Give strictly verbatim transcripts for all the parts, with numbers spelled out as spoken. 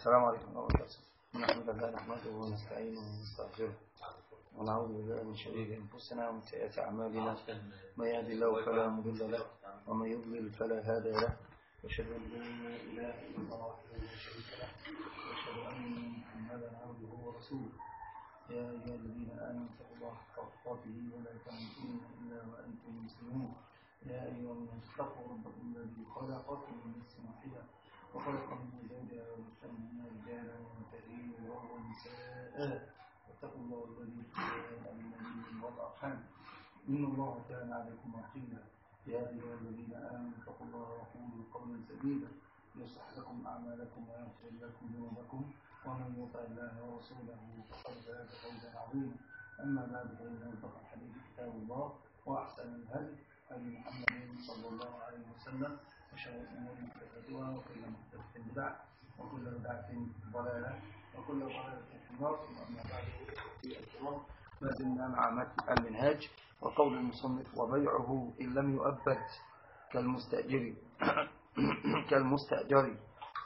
السلام عليكم ورحمة الله وبركاته. نحمد الله نحمده ونستعينه ونستغفره ونعوذ بالله من شرور أنفسنا ومن سيئات أعمالنا، من يهد الله فلا مضل له ومن يضلل فلا هادي له، وأشهد أن لا إله إلا الله وحده لا شريك له، وأشهد أن محمدا عبده ورسوله. يا أيها الذين آمنوا اتقوا الله حق تقاته ولا تموتن إلا وأنتم مسلمون. يا أيها الناس اتقوا ربكم الذي خلقكم من نفس واحدة وخلق منها زوجها وبث منهما رجالا كثيرا ونساء، واتقوا الله الذي تساءلون به والأرحام إن الله كان عليكم رقيبا. يا أيها الذين آمنوا اتقوا الله وقولوا قولا سديدا يصلح لكم أعمالكم ويغفر لكم ذنوبكم، ومن يطع الله ورسوله فقد فاز فوزا عظيما. أما بعد، فإن أصدق الحديث كتاب الله وأحسن الهدي هدي محمد صلى الله عليه وسلم، وشر الأمور محدثاتها وكل محدثة بدعة وكل بدعة ضلالة وكل ضلالة في النار. أما بعد، في الكرام ما زلنا مع متن المنهاج وقول المصنف: وبيعه إن لم يؤبد كالمستأجر كالمستأجر.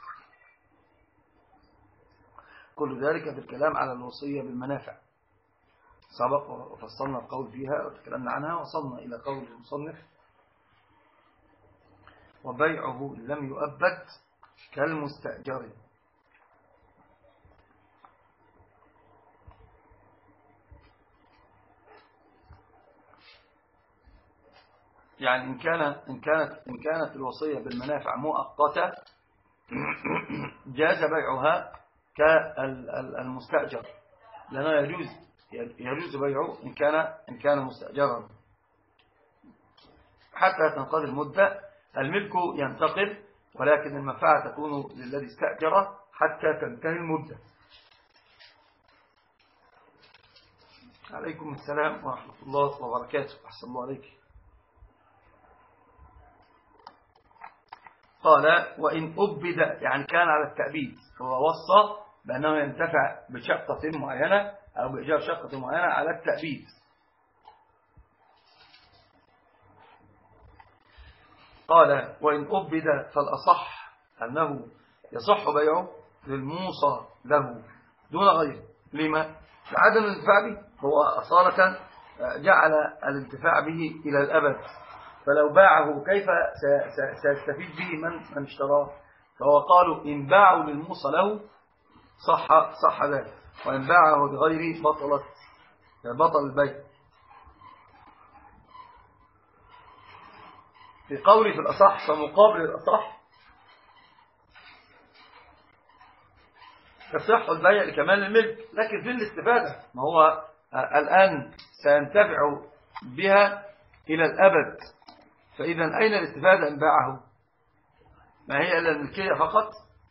كل ذلك في الكلام على الوصية بالمنافع. سبق وفصلنا القول فيها وتكلمنا عنها، وصلنا إلى قول المصنف: وبيعه لم يؤبد كالمستأجر. يعني إن كانت إن كانت إن كانت الوصية بالمنافع مؤقتة جاز بيعها كالمستأجر، لأنه يجوز يجوز بيعه إن كان إن كان مستأجرا حتى تنقضي المدة. الملك ينتقل، ولكن المنفعة تكون للذي استأجره حتى تنتهي المدة. عليكم السلام ورحمة الله وبركاته. أحسن الله عليك. قال: وإن أبد، يعني كان على التأبيد، هو وصى بأنه ينتفع بشقة معينة أو بإيجار شقة معينة على التأبيد. قال: وإن أبد فالأصح أنه يصح بيعه للموصى له دون غيره. لما؟ لعدم الانتفاع به. هو أصالة جعل الانتفاع به إلى الأبد، فلو باعه كيف سيستفيد به من من اشتراه؟ فهو قالوا: إن باعوا للموصى له صح صح ذلك، وإن باعه لغيره بطلت بطل البيع. في قولي في الأصح، فمقابل الأصح يصح البيع لكمال الملك، لكن في الاستفادة، ما هو الآن سينتفع بها إلى الأبد، فإذا أين الاستفادة إن باعه؟ ما هي إلا الملكية فقط.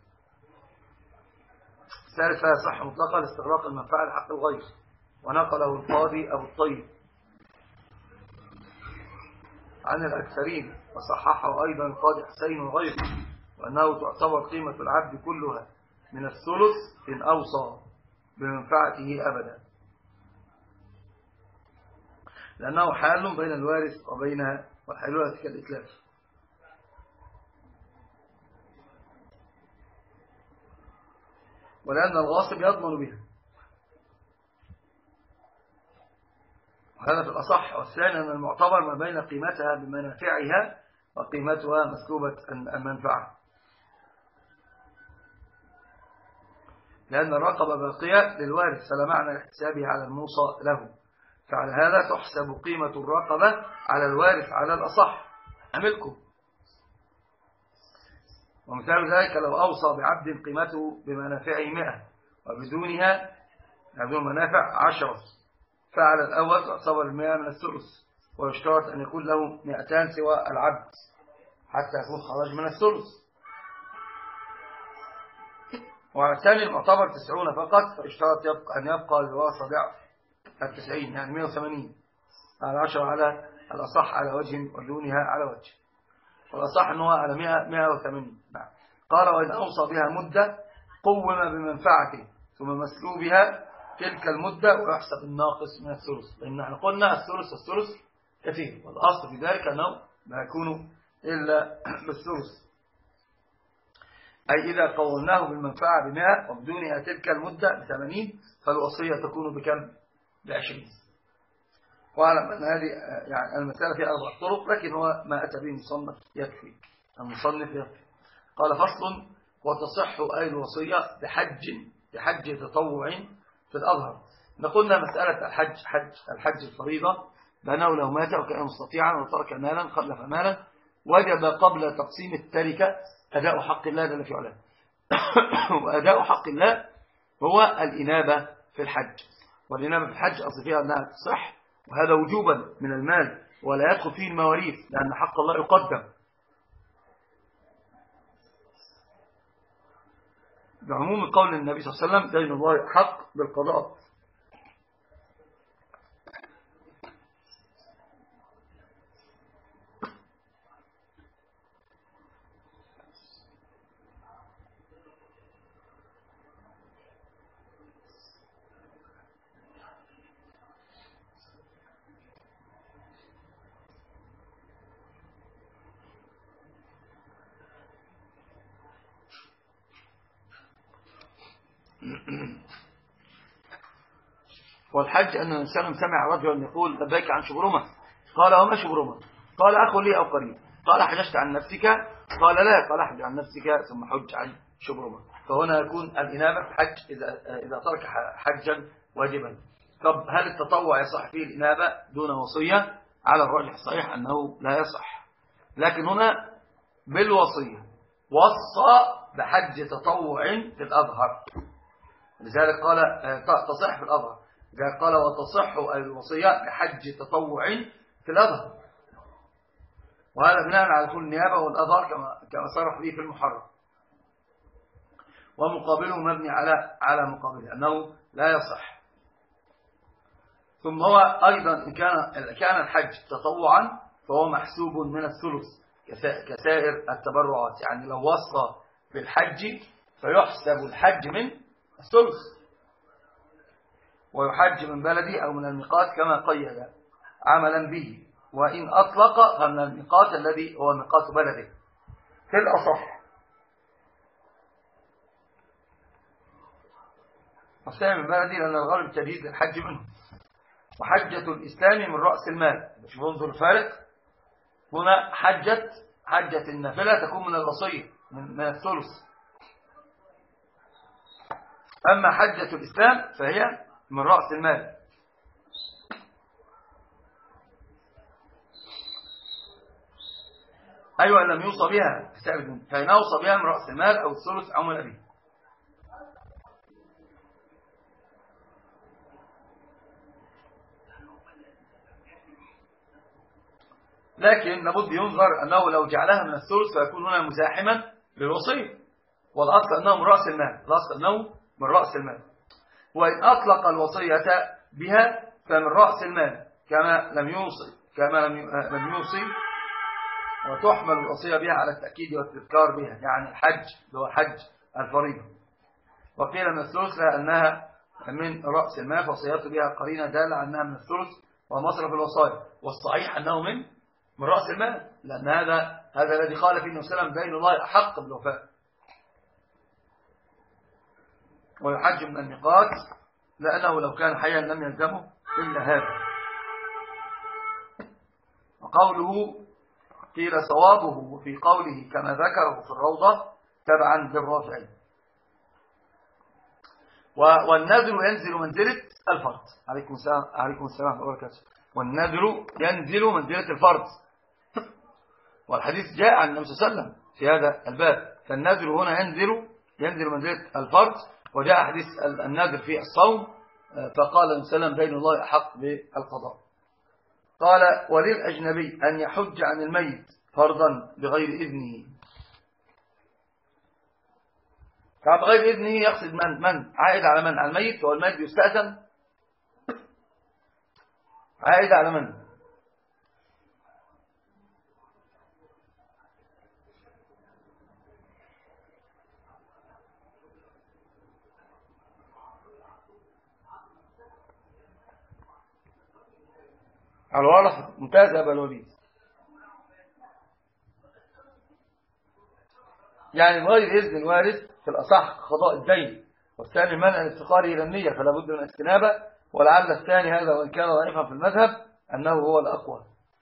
ثالثا: يصح مطلقا لاستغراق المنفعة لحق الغير، ونقله القاضي أبو الطيب عن الأكثرين، وصححه أيضا القاضي حسين وغيره، وأنه تعتبر قيمة العبد كلها من الثلث إن أوصى بمنفعته أبدا، لأنه حال بين الوارث وبين والحيلولة كالإتلاف. ولأن الغاصب يضمن بها، وهذا في الأصح. والثاني أن المعتبر ما بين قيمتها بمنافعها وقيمتها مسلوبة المنفعة، لأن الرقبة باقية للوارث، فلا معنى لاحتسابها على الموصى له. فعلى هذا تحسب قيمة الرقبة على الوارث على الأصح أملكه. ومثال ذلك: لو أوصى بعبد قيمته بمنافعه مئة وبدونها بدون منافع عشرة، فعلى الأول تعتبر المئة من الثلث، ويشترط أن يكون له مئتان سوى العبد حتى يكون خرج من الثلث. وعلى الثاني المعتبر تسعون فقط، فيشترط يبقى أن يبقى للوارثة ضعف التسعين، يعني مئة وثمانين، على عشرة على الأصح على وجه ودونها على وجه، والأصح أنه على مئة مئة وثمانين. نعم. قال: وإن أوصى بها مدة قوم بمنفعته ثم مسلوبها تلك المدة، ويحسب الناقص من الثلث، لأن نحن قلنا الثلث الثلث كثير، والأصل في ذلك أنه لا يكون إلا بالثلث. أي إذا قولناه بالمنفعة بمئة وبدونها تلك المدة بثمانين فالوصية تكون بكم؟ بعشرين. واعلم أن هذه يعني المسألة فيها أربع طرق، لكن هو ما أتى به المصنف يكفي. المصنف يكفي. قال فصل: وتصح أي الوصية بحج بحج تطوع في الأظهر. قلنا مسألة الحج حج الحج الفريضة بأنه لو مات وكان مستطيعا وترك مالا خلف مالا وجب قبل تقسيم التركة أداء حق الله جل في علاه. وأداء حق الله هو الإنابة في الحج، والإنابة في الحج أصل فيها أنها تصح، وهذا وجوبا من المال ولا يدخل فيه المواريث لأن حق الله يقدم بعموم قول النبي صلى الله عليه وسلم: دين الله حق بالقضاء. والحج أن الإنسان سمع رجلا يقول: لبيك عن شبرمة. قال: وما شبرمة؟ قال: أخ لي أو قريب. قال: حججت عن نفسك؟ قال: لا. قال: حج عن نفسك ثم حج عن شبرمة. فهنا يكون الإنابة في الحج إذا, إذا ترك حجا واجبا. طب هل التطوع يصح فيه الإنابة دون وصية؟ على الراجح الصحيح أنه لا يصح، لكن هنا بالوصية وصى بحج تطوع في الأظهر، لذلك قال تصح في الأظهر. قال: وتصح الوصية بحج تطوع في الأظهر، وهذا بناء على كل النيابة والأظهر كما كما صرح به في المحرم، ومقابله مبني على على مقابله أنه لا يصح. ثم هو أيضا إن كان كان الحج تطوعا فهو محسوب من الثلث كسائر التبرعات، يعني لو وصى بالحج فيحسب الحج من الثلث، ويحج من بلدي أو من الميقات كما قيد عملا به، وإن أطلق فمن الميقات الذي هو ميقات بلده في الأصح. أصلا من بلدي لأن الغالب تجهيز الحج منه. وحجة الإسلام من رأس المال، مش منظر الفارق هنا. حجة حجة النافلة تكون من الوصية من, من الثلث، أما حجة الإسلام فهي من رأس المال. أيوة لم يوصى بها فإن أوصى بها من رأس المال أو الثلث عمل به. لكن لابد ينظر أنه لو جعلها من الثلث فيكون هنا مزاحما للوصية، والأصل أنه من رأس المال، الأصل أنه من رأس المال. وإن أطلق الوصية بها فمن رأس المال كما لم يوصي كما لم يوصي وتحمل الوصية بها على التأكيد والتذكار بها، يعني الحج هو حج الفريضة. وقيل من الثلث لأنها من رأس المال فوصيته بها قرينة دالة أنها من الثلث ومصرف الوصايا، والصحيح أنه من من رأس المال، لأن هذا هذا الذي قال فيه النبي صلى الله عليه وسلم: دين الله أحق بالوفاء. ويحج من الميقات لأنه لو كان حيا لم يلزمه إلا هذا. وقوله قيل صوابه وفي قوله كما ذكره في الروضة تبعا بالرافعين. والنذر ينزل منزلة الفرض. عليكم السلام عليكم السلام وبركاته. والنذر ينزل منزلة الفرض، والحديث جاء عن النبي صلى الله عليه وسلم في هذا الباب. فالنذر هنا ينزل ينزل منزلة الفرض، وجاء حديث النذر في الصوم فقال النبي صلى الله عليه وسلم: دين الله أحق بالقضاء. قال: وللأجنبي أن يحج عن الميت فرضا بغير إذنه. بغير إذنه يقصد من من عائد على من؟ على الميت، والميت يستأذن. عائد على من؟ على الورثة. ممتاز يا أبا الوليد. يعني بغير إذن الوارث في الأصح قضاء الدين، والثاني منع الافتقار إلى النية فلا بد من اجتنابه. ولعل الثاني هذا وإن كان ضعيفا في المذهب أنه هو الأقوى.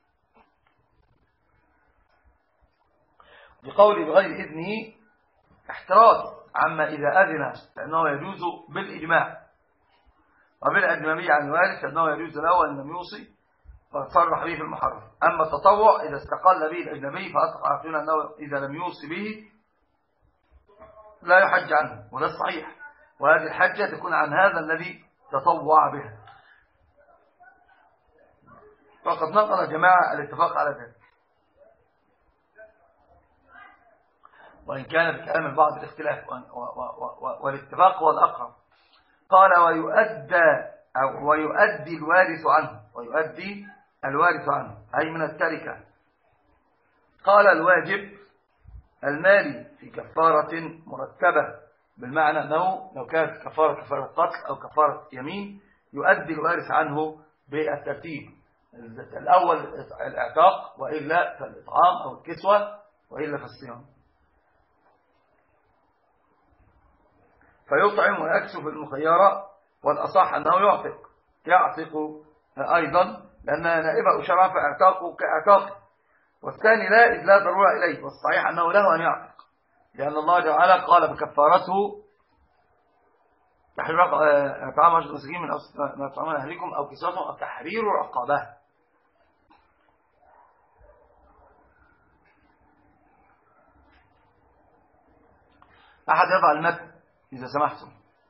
بقول بغير إذنه احتراز عما إذا أذن فإنه يجوز بالإجماع، وبالأجنبي عن الوارث فإنه يجوز له أن لم يوصي فتصرح به في المحرم. أما التطوع إذا استقل به الأجنبي فأصح عقلنا أنه إذا لم يوصي به لا يحج عنه، وده الصحيح، وهذه الحجة تكون عن هذا الذي تطوع بها. وقد نقل جماعة الاتفاق على ذلك، وإن كان في كلام البعض الاختلاف، والاتفاق هو الأقرب. قال ويؤدى أو ويؤدي الوارث عنه، ويؤدي الوارث عنه أي من التركة. قال الواجب المالي في كفارة مرتبة، بالمعنى أنه لو كانت كفارة كفارة قتل أو كفارة يمين يؤدي الوارث عنه بالترتيب، الأول الإعتاق، وإلا فالإطعام أو الكسوة، وإلا فالصيام. فيطعم ويكسو في المخيرة، والأصح أنه يعتق يعتق أيضا لأنها نائبة شرعا فاعتاقه كاعتاقه، والثاني لا إذ لا ضرورة إليه، والصحيح أنه له أن يعتق، لأن الله تعالى قال بكفارته تحرير طعام عشرة مساكين من ما تطعمون أهلكم أو كسوتهم أو تحرير رقبة. أحد يضع المتن إذا سمحتم.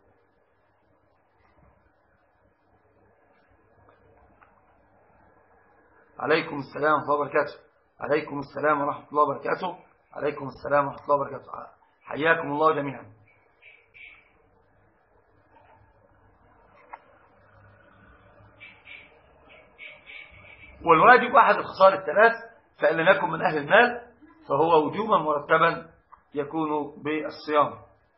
عليكم السلام ورحمة الله وبركاته. عليكم السلام ورحمة الله وبركاته. عليكم السلام ورحمة الله وبركاته. حياكم الله جميعا. والواجب أحد الخصال الثلاث، فإن لم يكن من أهل المال فهو وجوبا مرتبا يكون بالصيام.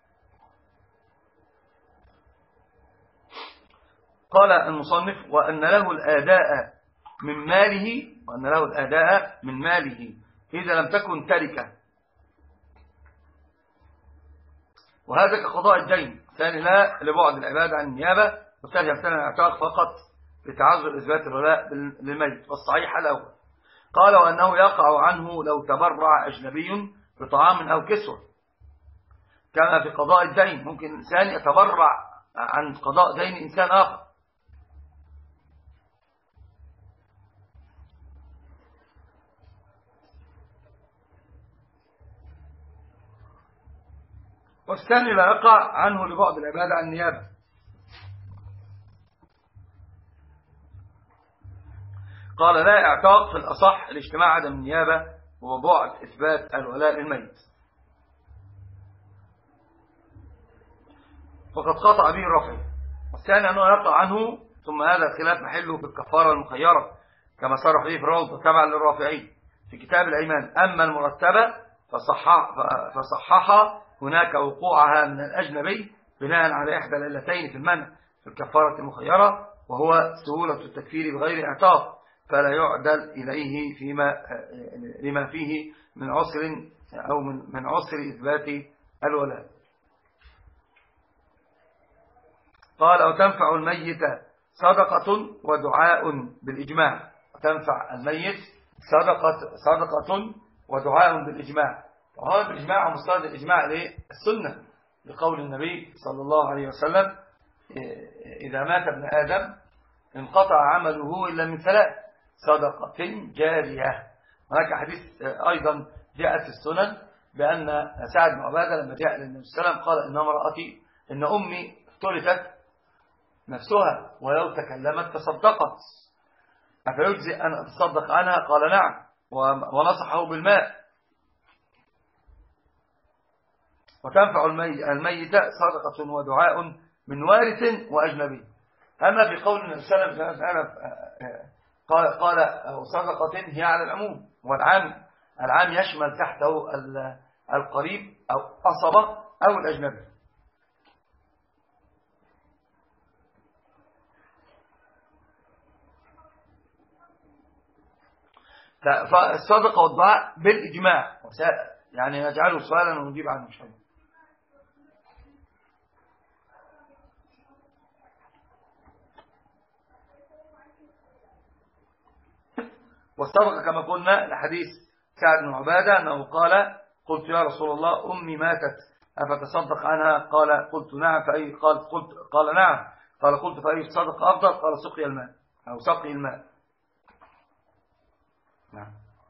قال المصنف وأن له الأداء من ماله، وأن له الأداء من ماله إذا لم تكن تركة، وهذا كقضاء الدين. ثاني لا لبعد العبادة عن النيابة، والثاني يمتنع الاعتاق فقط لتعذر إثبات الولاء للميت، والصحيح الأول. قال وأنه يقع عنه لو تبرع أجنبي بطعام أو كسوة، كما في قضاء الدين، ممكن إنسان يتبرع عن قضاء دين إنسان آخر. والثاني لا يقع عنه لبعد العبادة عن النيابة. قال لا اعتاق في الأصح الاجتماع عدم النيابة وبعد إثبات الولاء للميت، وقد قطع به الرافعي. والثاني أنه يقع عنه، ثم هذا الخلاف محله في الكفارة المخيرة كما صرح به في الروضة تبعا للرافعي في كتاب الأيمان. أما المرتبة فصحح, فصحح هناك وقوعها من الأجنبي بناء على إحدى العلتين في المنع في الكفارة المخيرة، وهو سهولة التكفير بغير اعتاق، فلا يعدل إليه فيما لما فيه من عسر أو من عسر إثبات الولاء. قال وتنفع الميت صدقة ودعاء بالإجماع. وتنفع الميت صدقة, صدقة ودعاء بالإجماع. وهذا بالإجماع ومستند الإجماع للسنة، لقول النبي صلى الله عليه وسلم إذا مات ابن آدم انقطع عمله إلا من ثلاث: صدقة جارية. هناك حديث أيضا جاءت في السنن بأن سعد بن عبادة لما جاء للنبي صلى الله عليه وسلم قال إن امرأتي إن أمي افتلتت نفسها ولو تكلمت تصدقت، أفيجزئ أن أتصدق عنها؟ قال نعم، ونصحه بالماء. وتنفع الميت صدقة ودعاء من وارث وأجنبي. أما في قول النبي صلى الله عليه وسلم قال قال صدقة هي على العموم، والعام العام يشمل تحته القريب أو قصبة أو الأجنبي. فالصدقة والدعاء بالإجماع يعني نجعله سؤالا ونجيب عنه إن شاء الله. والصدقة كما قلنا لحديث سعد بن عبادة أنه قال قلت يا رسول الله أمي ماتت أفتصدق عنها؟ قال قلت نعم فأي قال قلت قال نعم قال قلت فأي الصدقة أفضل؟ قال سقي الماء أو سقي الماء. نعم.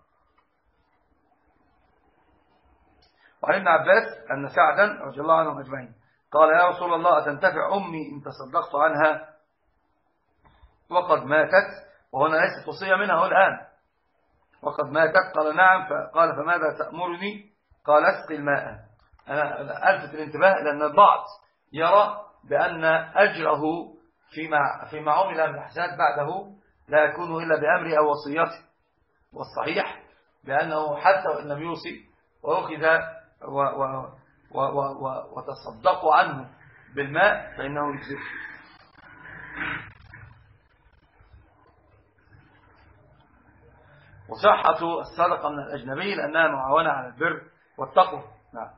وعن ابن عباس أن سعدا رضي الله عنهم أجمعين قال يا رسول الله أتنتفع أمي إن تصدقت عنها وقد ماتت؟ وهنا ليست وصية منها الآن، وقد ماتت. قال نعم. فقال فماذا تأمرني؟ قال اسقي الماء. أنا ألفت الانتباه لأن البعض يرى بأن أجره فيما فيما عمل من الحسنات بعده لا يكون إلا بأمر أو وصيته، والصحيح بأنه حتى وإن لم يوصي وأخذ و و و و وتصدقوا عنه بالماء فإنه يجزئ. وصحة الصدقة من الأجنبي لأنها معاونة على البر والتقوى. نعم.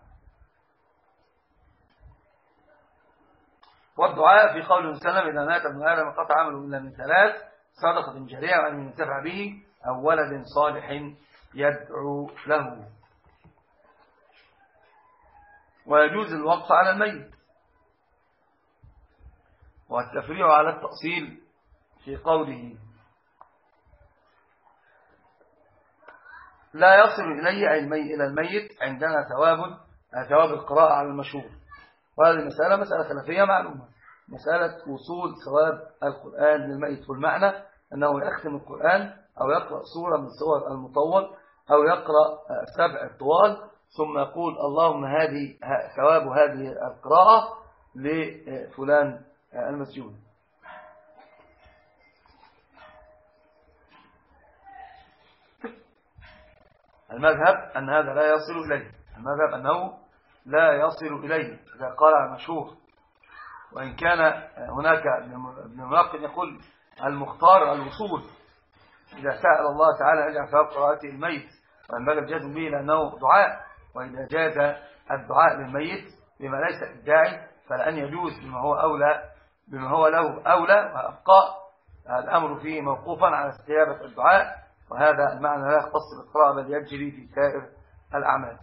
والدعاء في قول وسلم إذا مات ابن آدم قطع عمله إلا من ثلاث: صدقة جارية وأن ينتفع به أو ولد صالح يدعو له. ويجوز الوقف على الميت والتفريع على التأصيل في قوله لا يصل إلي أي المي إلى الميت عندنا ثواب ثواب القراءة على المشهور. وهذه المسألة مسألة خلافية معلومة، مسألة وصول ثواب القرآن للميت، والمعنى أنه يختم القرآن أو يقرأ سورة من سور المطول أو يقرأ سبع الطوال ثم يقول اللهم هذه ثواب هذه القراءة لفلان المسجون. المذهب أن هذا لا يصل إليه، المذهب أنه لا يصل إليه إذا قال المشهور، وإن كان هناك ابن منقل يقول المختار الوصول إذا سأل الله تعالى أن يجعل ثواب قراءته الميت وينبغي الجزم به لأنه دعاء، وإذا جاز الدعاء للميت بما ليس الداعي فلأن يجوز بما هو أولى بما هو له أولى، وأبقى الأمر فيه موقوفا على استجابة الدعاء، وهذا المعنى لا يختص بالقراءة بل يجري في سائر الأعمال.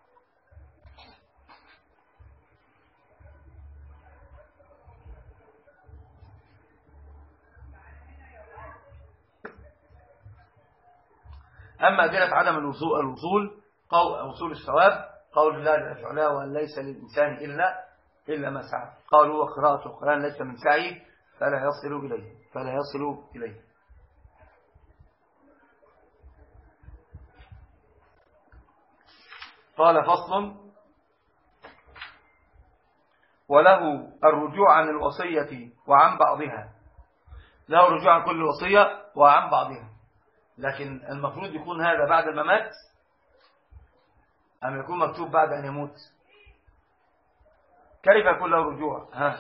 أما أدلة عدم الوصول الوصول قول وصول الثواب قول الله جل وعلا وأن ليس للإنسان إلا إلا ما سعى، قالوا وقراءة القرآن ليس من سعي فلا يصل إليه فلا يصل إليه. قال فصل وله الرجوع عن الوصية وعن بعضها، له الرجوع عن كل وصية وعن بعضها، لكن المفروض يكون هذا بعد الممات أم يكون مكتوب بعد أن يموت؟ كيف يكون له رجوع؟ ها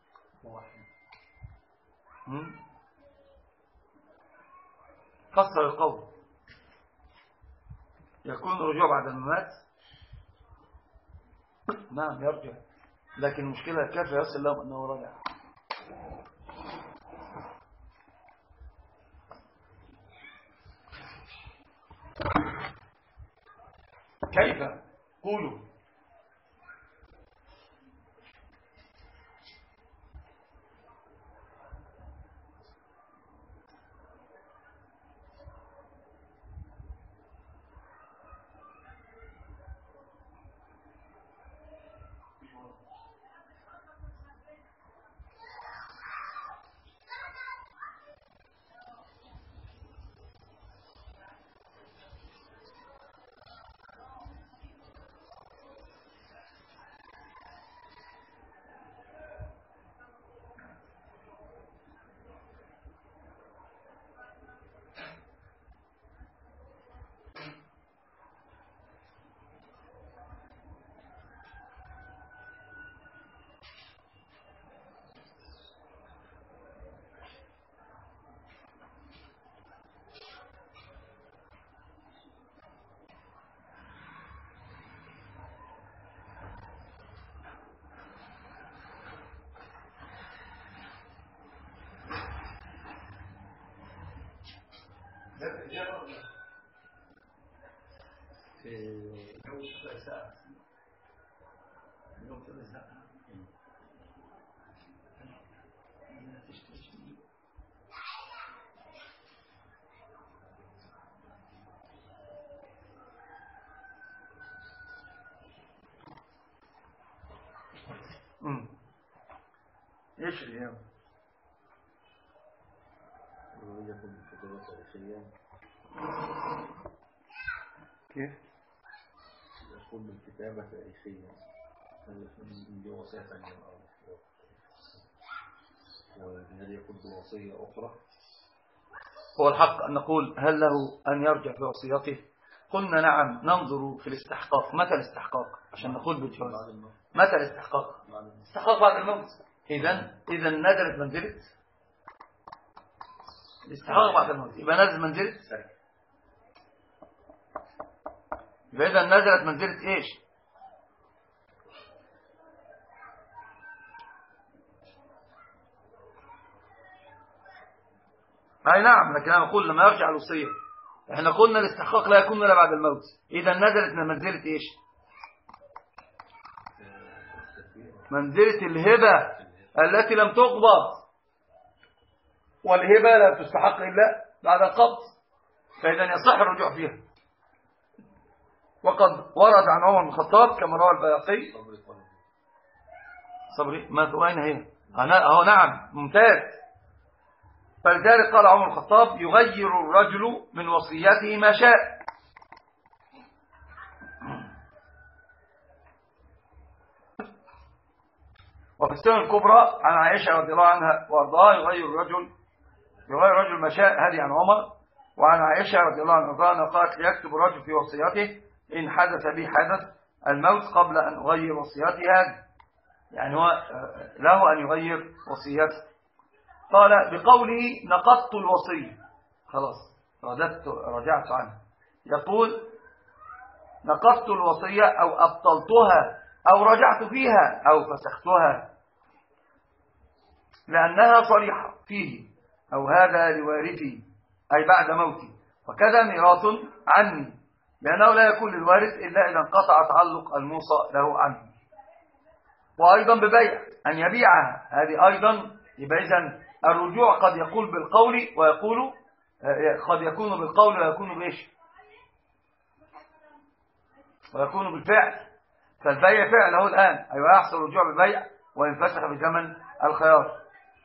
فسر القول. يكون رجوع بعد الممات؟ نعم يرجع، لكن المشكلة كيف يصل لهم أنه رجع؟ كيف؟ قولوا. امم ايش اليوم يكون كتابة تاريخية كيف يقول بالكتابة تاريخية اللي وصية ثانية وهل يكون بوصية أخرى. هو الحق أن نقول هل له أن يرجع في وصيته؟ قلنا نعم، ننظر في الاستحقاق. متى الاستحقاق عشان نقول بالجواز؟ متى الاستحقاق؟ استحقاق بعد الموت. إذن إذا نزلت منزلة الاستحقاق بعد الموت، يبقى نزل منزلة يبقى إذا نزلت منزلة إيش؟ أي نعم، لكن أنا أقول لما يرجع الوصية، احنا قلنا الاستحقاق لا يكون إلا بعد الموت. إذا نزلت من منزلة إيش؟ منزلة الهبة التي لم تقبض، والهبة لا تستحق إلا بعد القبض، فإذا يصح الرجوع فيها. وقد ورد عن عمر بن الخطاب كما روى البيهقي صبري ما وين هي أهو نعم ممتاز. فلذلك قال عمر بن الخطاب يغير الرجل من وصيته ما شاء. وفي السنة الكبرى عن عائشة رضي الله عنها وارضاها يغير الرجل يغير الرجل ما شاء، هذه عن عمر. وعن عائشة رضي الله عنها قالت يكتب الرجل في وصيته إن حدث به حدث الموت قبل أن أغير وصيته هذه، يعني هو له أن يغير وصيته. قال بقوله نقضت الوصية، خلاص رددت رجعت عنها. يقول نقضت الوصية أو أبطلتها أو رجعت فيها أو فسختها، لأنها صريحة فيه أو هذا لوارثي أي بعد موتي، وكذا ميراث عني، لأنه لا يكون للوارث إلا إذا انقطع تعلق الموصى له عنه. وأيضا ببيع أن يبيعها، هذه أيضا يبقى إذن الرجوع قد يقول بالقول ويقول قد يكون بالقول ويكون بإيش ويكون بالفعل. فالبيع فعله الآن أيوة يحصل الرجوع بالبيع وينفسخ بزمن الخيار.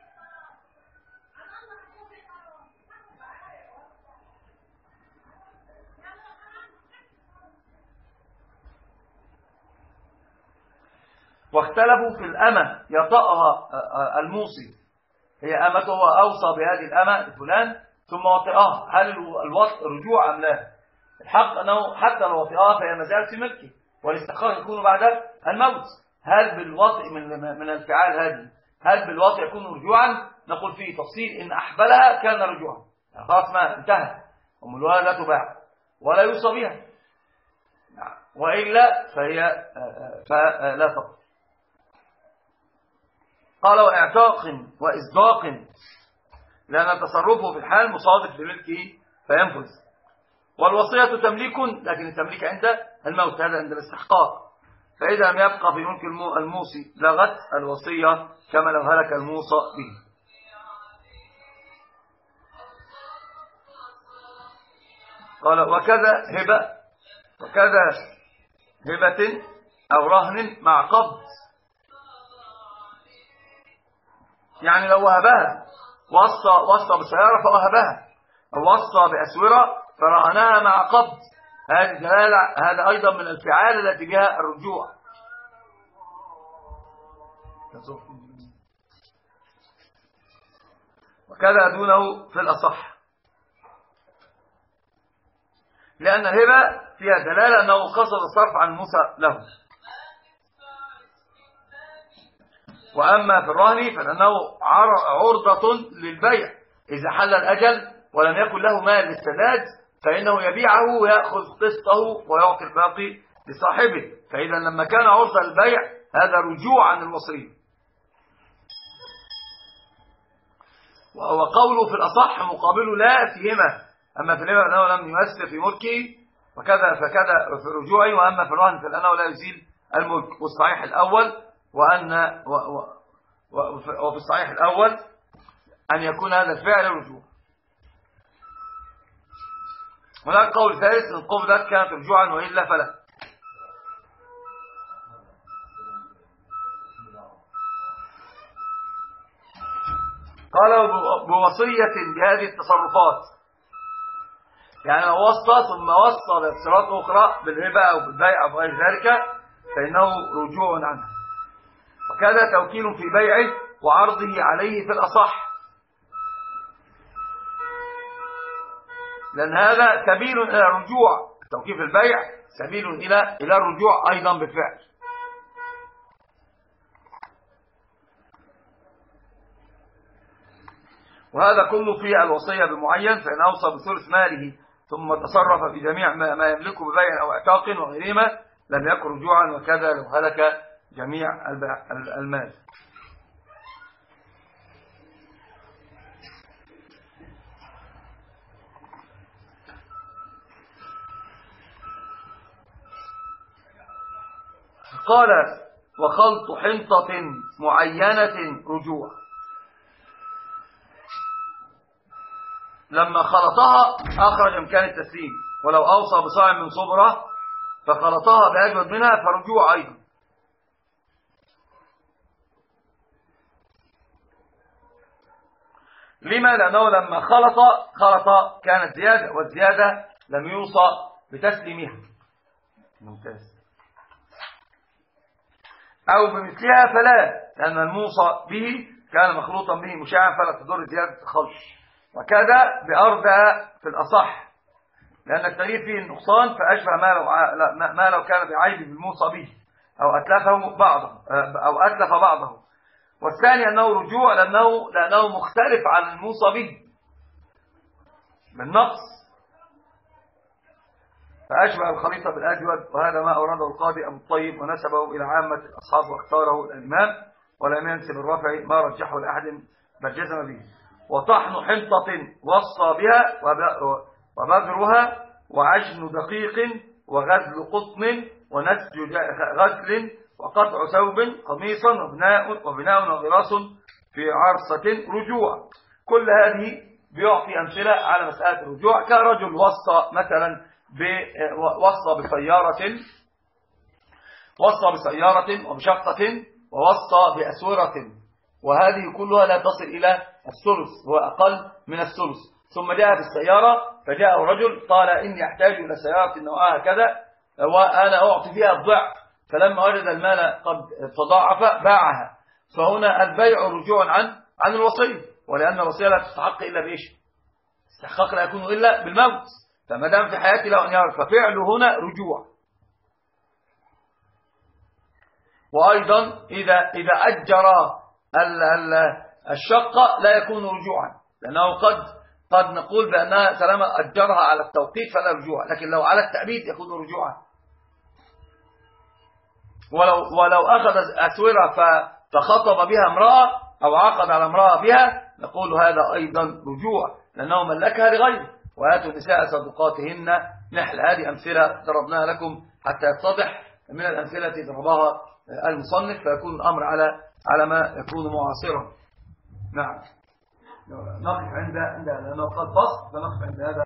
واختلفوا في الأمة يطأها الموصي، هي أمته وأوصى بهذه الأمة فلان ثم وطئها، هل الوطء رجوع أم لا؟ الحق أنه حتى لو وطئها فهي مازالت في ملكه، والاستحقاق يكون بعد الموت. هل بالوطء من من الفعال هذه هل بالوطء يكون رجوعا؟ نقول فيه تفصيل. إن أحبلها كان رجوعا، خلاص ما انتهى، أم الولد لا تباع ولا يوصى بها، وإلا فهي فلا تبقى. قال واعتاق وإصداق، لأن تصرفه في الحال مصادف لملكه فينفذ. والوصية تمليك، لكن التمليك عند الموت، هذا عند الاستحقاق. فإذا لم يبقى في ملك الموصي لغت الوصية كما لو هلك الموصى به. قال وكذا هبة وكذا هبة أو رهن مع قبض، يعني لو وهبها وصى وصى بسيارة فوهبها، أو وصى بأسورة فرهنها مع قبض، هذه دلالة، هذا أيضا من الفعال التي بها الرجوع. وكذا دونه في الأصح، لأن الهبة فيها دلالة أنه قصد الصرف عن موسى له. وأما في الرهن فلأنه عرضة للبيع، إذا حل الأجل ولم يكن له مال للسداد فإنه يبيعه ويأخذ قسطه ويعطي الباقي لصاحبه. فإذا لما كان عرضة للبيع هذا رجوع عن الوصية. وقوله في الأصح مقابله لا فيهما، أما في الهبة فإنه لم يؤثر في ملكه وكذا فكذا في رجوعه، وأما في الرهن فإنه لا يزيل الملك. والصحيح الأول وأن و و وفي الصحيح الأول أن يكون هذا الفعل رجوع. هناك قول ثالث أن القبضة كانت رجوعا وإلا فلا. قال بوصية بهذه التصرفات، يعني لو وصى ثم وصى باتصالات أخرى بالربا أو بالبيع أو غير ذلك فإنه رجوع عنه. وكذا توكيل في بيعه وعرضه عليه في الأصح، لأن هذا سبيل إلى الرجوع. توكيل في البيع سبيل إلى إلى الرجوع أيضا بالفعل. وهذا كله في الوصية بمعين، فإن أوصى بثلث ماله ثم تصرف بجميع ما يملكه ببيع أو اعتاق وغيرهما لم يكن رجوعا، وكذا لو هلك جميع المال. قال وخلط حنطة معينة رجوع. لما خلطها أخرج إمكان التسليم، ولو أوصى بصاع من صبرة فخلطها بأجود منها فرجوع أيضا. لما؟ لأنه لما خلط خلط كانت زيادة، والزيادة لم يوصى بتسليمها. ممتاز. أو بمثلها فلا، لأن الموصى به كان مخلوطا به مشاعا فلا تضر زيادة الخلط. وكذا بأربع في الأصح، لأن التغيير فيه النقصان فأشبه ما لو ما لو كان بعيب بالموصى به أو أتلفه بعضه أو أتلف بعضه. والثاني أنه رجوع لأنه لأنه مختلف عن الموصى به بالنقص، فأشبه الخليطة بالأجود. وهذا ما أورده القاضي أبو الطيب ونسبه إلى عامة الأصحاب واختاره الإمام، ولم ينسب الرفع ما رجحه لأحد بل جزم به. وطحن حنطة وصى بها وبذرها وعجن دقيق وغزل قطن ونسج غسل وقطع ثوب قميصا وبناء وبناء وغراس في عرصة رجوع. كل هذه بيعطي أمثلة على مسألة الرجوع. كرجل وصى مثلا وصى بسيارة وصى بسيارة وبشقة ووصى بأسورة، وهذه كلها لا تصل إلى الثلث وأقل من الثلث. ثم جاء في السيارة فجاء رجل قال إني أحتاج إلى سيارة نوعها كذا وأنا أعطي فيها الضعف، فلما وجد المال قد تضاعف باعها. فهنا البيع رجوع عن عن الوصية، ولأن الوصية لا تستحق إلا بإيش؟ استحقاق لا يكون إلا بالموت، فما دام في حياتي له أن يعرف ففعله هنا رجوع. وأيضا إذا إذا أجر الشقة لا يكون رجوعا، لأنه قد قد نقول بأنها سلامة أجرها على التوقيت فلا رجوع، لكن لو على التأبيد يكون رجوعا. ولو ولو أخذ أسورة فخطب بها امرأة أو عقد على امرأة بها نقول هذا أيضا رجوع، لأنه ملكها لغيره. وآتوا النساء صدقاتهن نحل. هذه أمثلة ضربناها لكم حتى يتضح من الأمثلة التي ضربها المصنف، فيكون الأمر على على ما يكون معاصرا. نعم، نقف عند عند لأنه قد بسط فنقف عند هذا.